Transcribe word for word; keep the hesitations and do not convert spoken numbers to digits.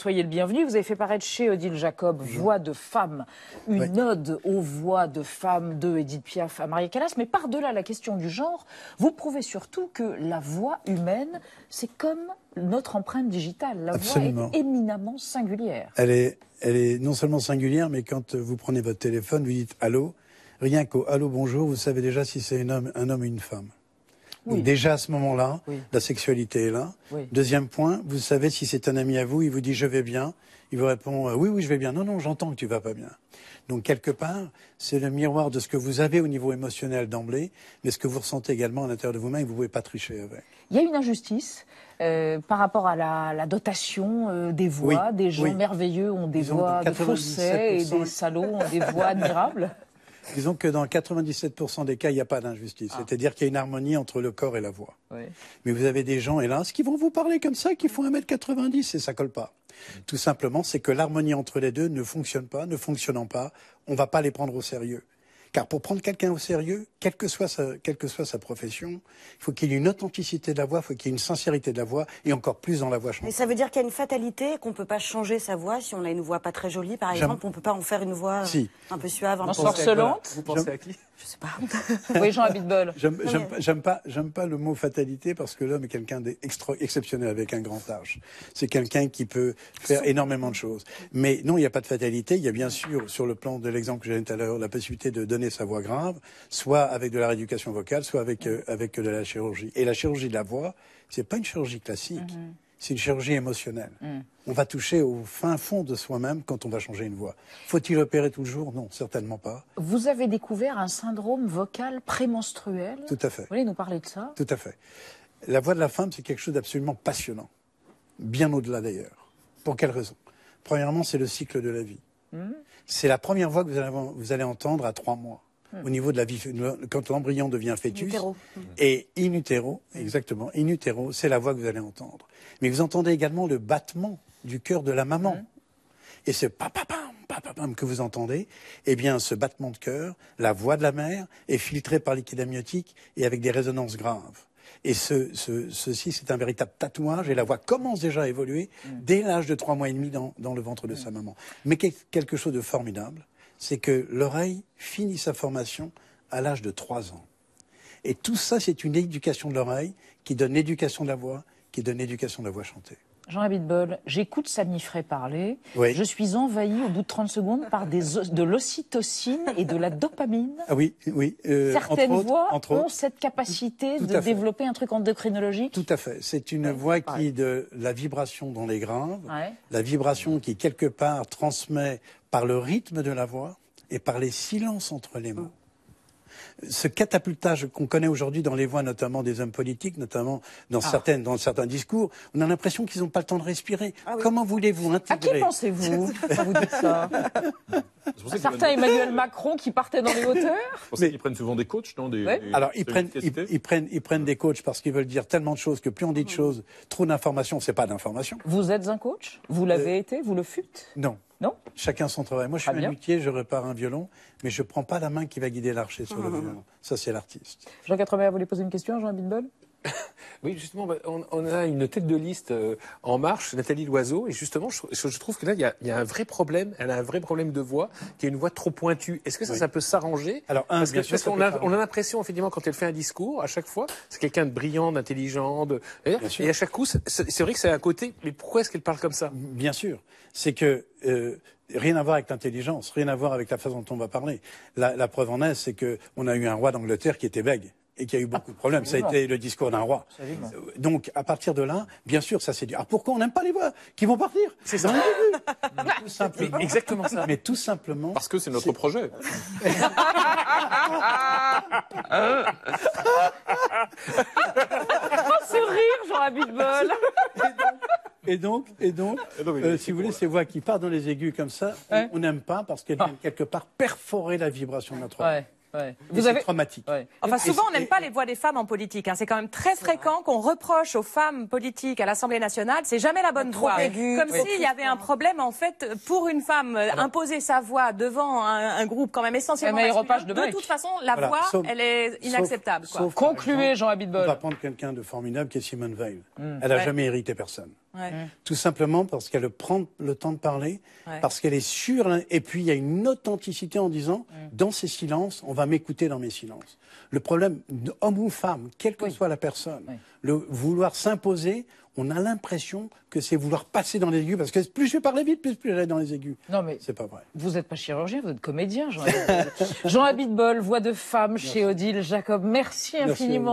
Soyez le bienvenu. Vous avez fait paraître chez Odile Jacob Voix de femme, une oui. ode aux voix de femmes de Édith Piaf à Maria Callas. Mais par-delà la question du genre, vous prouvez surtout que la voix humaine, c'est comme notre empreinte digitale. La Absolument. voix est éminemment singulière. Elle est, elle est non seulement singulière, mais quand vous prenez votre téléphone, vous dites « allô », rien qu'au « allô, bonjour », vous savez déjà si c'est un homme, un homme ou une femme. Oui. Donc déjà à ce moment-là, oui. la sexualité est là. Oui. Deuxième point, vous savez si c'est un ami à vous, il vous dit « je vais bien », il vous répond euh, « oui, oui, je vais bien ». Non, non, j'entends que tu vas pas bien. Donc quelque part, c'est le miroir de ce que vous avez au niveau émotionnel d'emblée, mais ce que vous ressentez également à l'intérieur de vous-même, vous ne pouvez pas tricher avec. Il y a une injustice euh, par rapport à la, la dotation euh, des voix. Oui. Des gens oui. merveilleux ont des Disons voix de fausset et des salauds ont des voix admirables. Disons que dans quatre-vingt-dix-sept pour cent des cas, il n'y a pas d'injustice. Ah. C'est-à-dire qu'il y a une harmonie entre le corps et la voix. Oui. Mais vous avez des gens, hélas, qui vont vous parler comme ça, qui font un mètre quatre-vingt-dix et ça colle pas. Mmh. Tout simplement, c'est que l'harmonie entre les deux ne fonctionne pas, ne fonctionnant pas, on ne va pas les prendre au sérieux. Car pour prendre quelqu'un au sérieux, quelle que soit sa, quelle que soit sa profession, il faut qu'il y ait une authenticité de la voix, il faut qu'il y ait une sincérité de la voix, et encore plus dans la voix chantée. Mais ça veut dire qu'il y a une fatalité, qu'on ne peut pas changer sa voix si on a une voix pas très jolie, par exemple, on ne peut pas en faire une voix si. un peu suave, un peu sorcelante. Vous pensez à qui? Je sais pas. Oui, Jean Abitbol. J'aime pas, j'aime pas le mot fatalité parce que l'homme est quelqu'un d'exceptionnel avec un grand H. C'est quelqu'un qui peut faire énormément de choses. Mais non, il n'y a pas de fatalité. Il y a bien sûr, sur le plan de l'exemple que j'ai donné tout à l'heure, la possibilité de donner sa voix grave, soit avec de la rééducation vocale, soit avec, euh, avec de la chirurgie. Et la chirurgie de la voix, c'est pas une chirurgie classique. Mm-hmm. C'est une chirurgie émotionnelle. Mm. On va toucher au fin fond de soi-même quand on va changer une voix. Faut-il opérer toujours? Non, certainement pas. Vous avez découvert un syndrome vocal prémenstruel. Tout à fait. Vous voulez nous parler de ça? Tout à fait. La voix de la femme, c'est quelque chose d'absolument passionnant. Bien au-delà d'ailleurs. Pour quelle raison? Premièrement, c'est le cycle de la vie. Mm. C'est la première voix que vous allez, vous allez entendre à trois mois. Au niveau de la vie, quand l'embryon devient fœtus, in et in utero, exactement, in utero, c'est la voix que vous allez entendre. Mais vous entendez également le battement du cœur de la maman. Mmh. Et ce papapam, papapam que vous entendez, eh bien, ce battement de cœur, la voix de la mère est filtrée par liquide amniotique et avec des résonances graves. Et ce, ce, ceci, c'est un véritable tatouage et la voix commence déjà à évoluer mmh. dès l'âge de trois mois et demi dans, dans le ventre de mmh. sa maman. Mais quelque chose de formidable, c'est que l'oreille finit sa formation à l'âge de trois ans. Et tout ça, c'est une éducation de l'oreille qui donne l'éducation de la voix, qui donne l'éducation de la voix chantée. Jean Abitbol, j'écoute Samy Frey parler. Oui. Je suis envahi au bout de trente secondes par des, de l'ocytocine et de la dopamine. Ah oui, oui. Euh, Certaines entre voix autres, ont autres. cette capacité tout, tout de développer un truc endocrinologique. Tout à fait. C'est une ouais, voix qui, pareil. de la vibration dans les graves, ouais. la vibration qui, quelque part, transmet par le rythme de la voix et par les silences entre les mots. Ce catapultage qu'on connaît aujourd'hui dans les voix, notamment des hommes politiques, notamment dans, ah. certaines, dans certains discours, on a l'impression qu'ils n'ont pas le temps de respirer. Ah oui. Comment voulez-vous intégrer... À qui pensez-vous quand vous dites ça? Certains Emmanuel Macron qui partaient dans les hauteurs. Mais ils prennent souvent des coachs, non des, ouais. des, Alors ils prennent, ils, ils, prennent, ils prennent des coachs parce qu'ils veulent dire tellement de choses que plus on dit de choses, trop d'informations, c'est pas d'information. Vous êtes un coach? Vous l'avez euh, été? Vous le fûtes? Non. Non? Chacun son travail. Moi, je suis ah, un luthier, je répare un violon, mais je ne prends pas la main qui va guider l'archer sur mmh. le violon. Ça, c'est l'artiste. Jean Quatremer, vous voulez poser une question à Jean Abitbol? Oui, justement, on, on a une tête de liste euh, en marche, Nathalie Loiseau, et justement, je, je trouve que là, il y, a, il y a un vrai problème, elle a un vrai problème de voix, qui est une voix trop pointue. Est-ce que ça, oui. ça peut s'arranger? Alors, un, parce bien que, sûr, parce qu'on a, on a l'impression, effectivement, quand elle fait un discours, à chaque fois, c'est quelqu'un de brillant, d'intelligent, de... et à chaque coup, c'est vrai que c'est un côté, mais pourquoi est-ce qu'elle parle comme ça? Bien sûr, c'est que... Euh, rien à voir avec l'intelligence, rien à voir avec la façon dont on va parler. La, la preuve en est, c'est qu'on a eu un roi d'Angleterre qui était bègue et qui a eu beaucoup de problèmes. Ça a été le discours d'un roi. Donc, à partir de là, bien sûr, ça c'est du... Alors pourquoi on n'aime pas les voix qui vont partir? C'est ça. Tout simplement. Mais exactement ça. Mais tout simplement... Parce que c'est notre projet. Ce rire, Jean Abitbol. Et donc, et donc, et donc euh, si vous voulez, ces voix qui partent dans les aigus comme ça, ouais. on n'aime pas parce qu'elles viennent quelque part perforer la vibration de notre oreille. Ouais, ouais. Vous avez traumatique. Ouais. Enfin, souvent, on n'aime pas les voix des femmes en politique. Hein. C'est quand même très fréquent qu'on reproche aux femmes politiques à l'Assemblée nationale, c'est jamais la bonne voix. Aigu, comme s'il oui. y avait un problème, en fait, pour une femme Alors, imposer sa voix devant un, un groupe quand même essentiellement masculin. De, de toute façon, la voilà. voix, sauf, elle est inacceptable. Sauf, quoi. Sauf Concluez, Jean Abitbol. On va prendre quelqu'un de formidable qui est Simone Veil. Mmh. Elle n'a ouais. jamais irrité personne. Ouais. Tout simplement parce qu'elle prend le temps de parler, ouais. parce qu'elle est sûre, et puis il y a une authenticité en disant, ouais. dans ces silences, on va m'écouter dans mes silences. Le problème, homme ou femme, quelle que oui. soit la personne, oui. le vouloir s'imposer, on a l'impression que c'est vouloir passer dans les aigus, parce que plus je vais parler vite, plus, plus je vais dans les aigus. Non mais c'est pas vrai. Vous n'êtes pas chirurgien, vous êtes comédien, Jean Abitbol. Jean Abitbol, voix de femme Merci. Chez Odile Jacob. Merci infiniment. Merci.